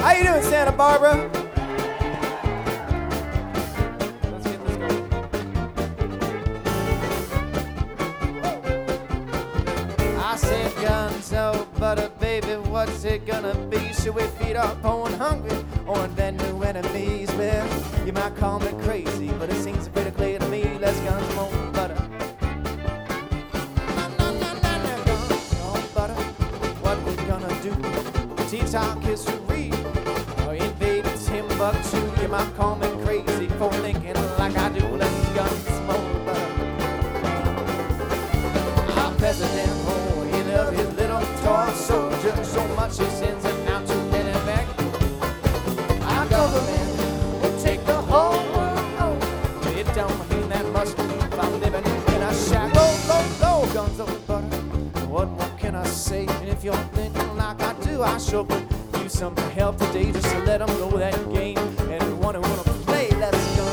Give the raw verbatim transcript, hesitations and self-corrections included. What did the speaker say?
How you doing, Santa Barbara? Let's get this going. I said guns, oh, butter, baby, what's it gonna be? Should we feed our poor and hungry or invent new enemies? Well, you might call me crazy, but it seems pretty clear to me. Less guns, more butter. Teach our kids to read or invade Timbuktu. You might call me crazy for thinking like I do. Let's guns smoke butter. Our president, oh, he loves his little toy soldier so much he sends him out to get it back. Our government will take the whole world. Oh, it don't mean that much to me if I'm living in a shack. Go, go, go, guns over butter. What more can I say? And if you're thinking like I do, I sure could use some help today just to let them know that game. Anyone who wanna play, let's go.